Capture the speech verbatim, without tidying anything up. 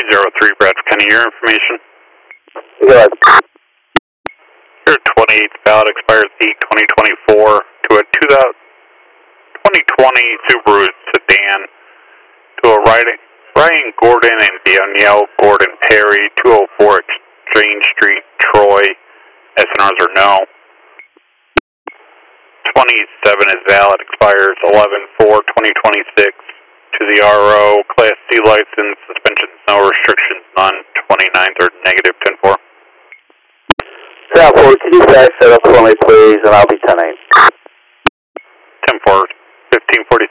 zero three, Brad Kenny, your information. Good. Your twenty-eighth ballot expires eight twenty twenty-four to a twenty twenty Subaru sedan to a Ryan, Ryan Gordon and Danielle Gordon Perry, two oh four Exchange Street, Troy. S N Rs are no. twenty-seven is valid, expires eleven four twenty twenty-six to the R O, Class C license, suspensions, no restrictions, none. twenty-ninth are negative, ten four. ten four, can you guys set up for me, please, and I'll be ten eight. ten four, fifteen forty